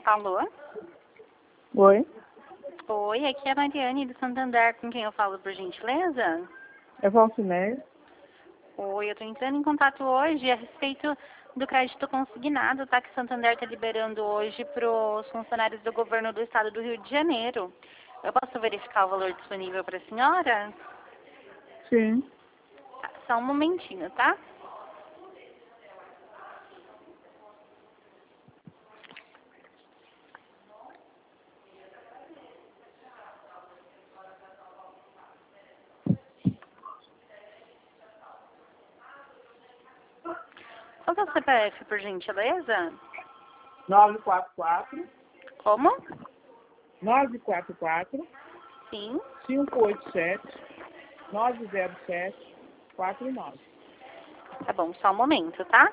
Alô? Oi, Oi, aqui é a Mariane do Santander, com quem eu falo, por gentileza? é Valcinéia. Oi, eu estou entrando em contato hoje a respeito do crédito consignado, tá? Que o Santander está liberando hoje para os funcionários do governo do estado do Rio de Janeiro. Eu posso verificar o valor disponível para a senhora? Sim. Tá, só um momentinho, tá? Qual que é o CPF, por gentileza? 944 Como? 944 Sim. 587 907 49. Tá bom, só um momento, tá?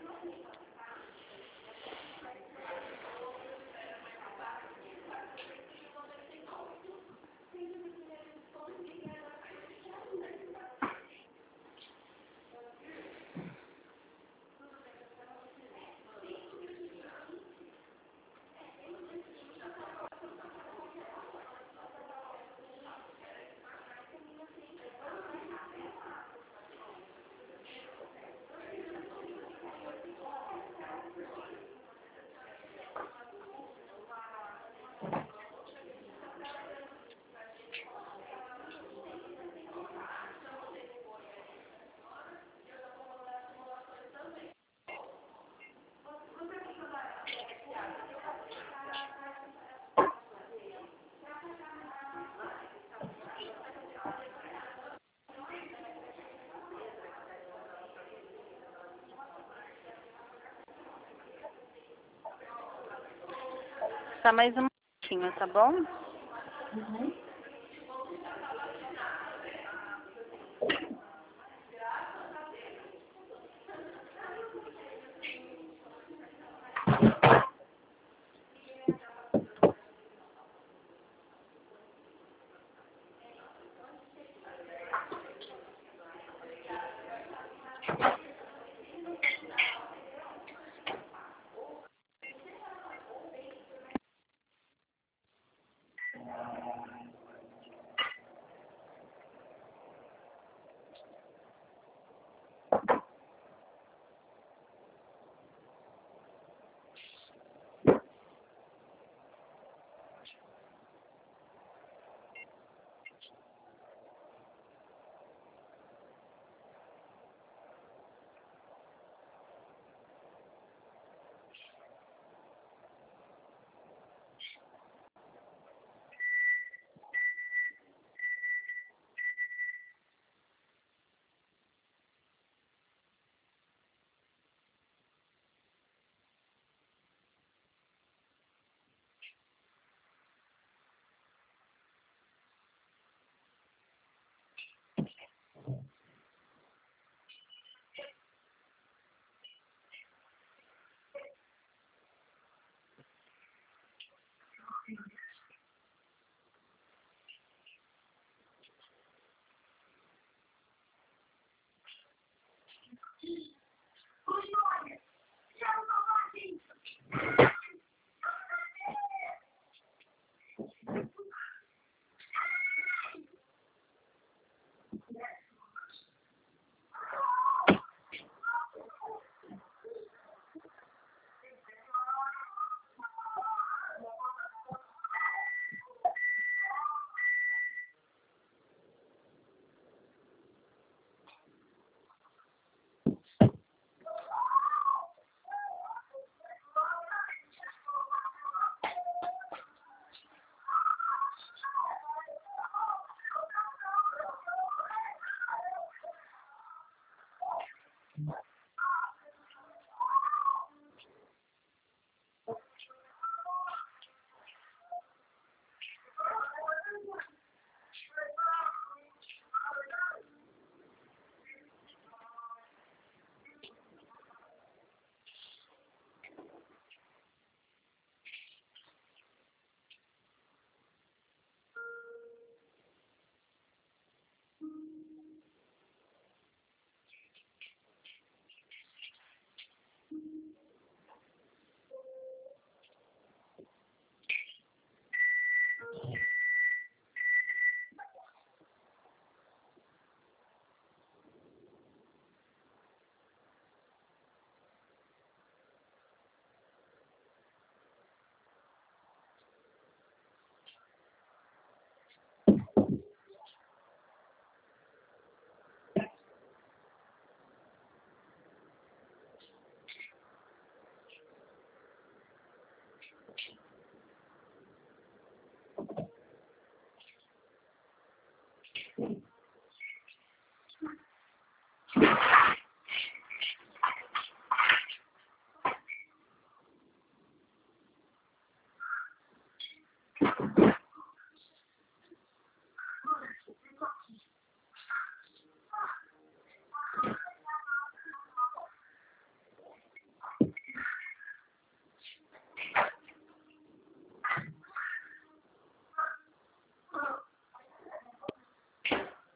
Só mais um minutinho, tá bom?